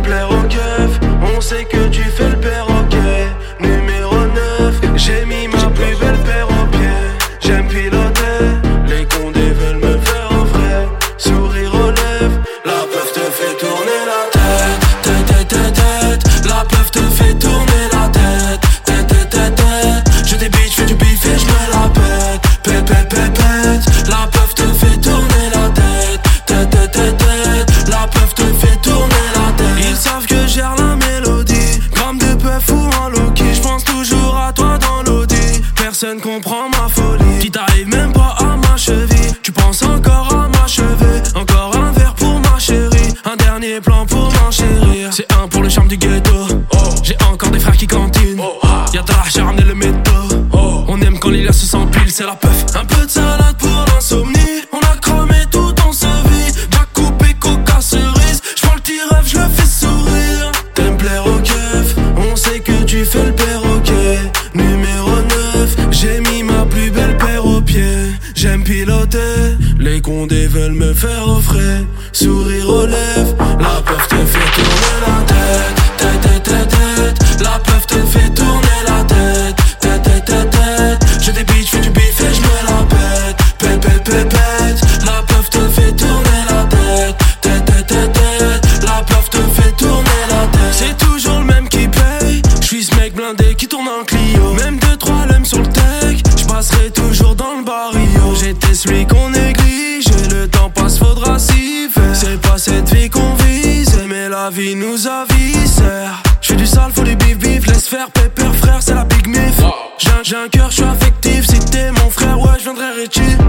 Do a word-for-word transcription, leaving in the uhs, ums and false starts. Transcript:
plaire au keuf, on sait que tu fais le perroquet. Numéro neuf, j'ai mis ma plus belle paire aux pieds. J'aime piloter, les condés veulent me faire un vrai sourire aux lèvres. La peuf te fait tourner la tête, tête, tête, tête, tête. La peuf te fait tourner la tête, tête, tête, tête, tête. Je débite, j'fais du bif et j'me la pète, pète, pète, pète, pète. La peuf te fait tourner la tête, tête, tête, tête, tête. La peuf te fait tourner la tête. Ils savent que gère la mélodie, gramme de peuf ou en Loki. J'pense toujours à toi dans l'audi, personne comprend ma folie. Qui t'arrive même pas à ma cheville, tu penses encore à m'achever. Encore un verre pour ma chérie, un dernier plan pour m'enchérir. C'est un pour le charme du ghetto, oh. J'ai encore des frères qui cantinent, oh. Y'a de la j'ai ramené le métaux, oh. On aime quand les liasses s'empilent, c'est la peuf. Un peu de salade pour l'insomnie, on a cramé tout dans sa vie. Jack coupé, coca, cerise, j'prends le petit rêve, j'le fais sourire. T'aimes plaire au keuf, on sait que tu fais le perroquet. Numéro neuf, j'ai mis ma plus belle paire aux pieds. J'aime piloter, les condés veulent me faire au frais sourire aux lèvres. La peuf te fait tourner la tête, tête, tête, tête, tête. La peuf te fait tourner la tête, tête, tête, tête, tête. Je débite, j'fais du bif et j'me la pète, pète, pète, pète, pète. La peuf te fait tourner la tête, tête, tête, tête, tête. La peuf te fait tourner la tête. C'est toujours le même qui paye, j'suis ce mec blindé qui tourne en Clio. Même deux trois l'aimes sur le tech, j'passerai toujours dans le barrio. J'étais celui qu'on néglige, et le temps passe, faudra s'y faire. C'est pas cette vie qu'on vise, mais la vie nous avisère. J'fais du sale, faut du bif bif, laisse faire pépère frère, c'est la big mif. J'ai un, j'ai un cœur, j'suis affectif, si t'es mon frère, ouais j'viendrai rétif.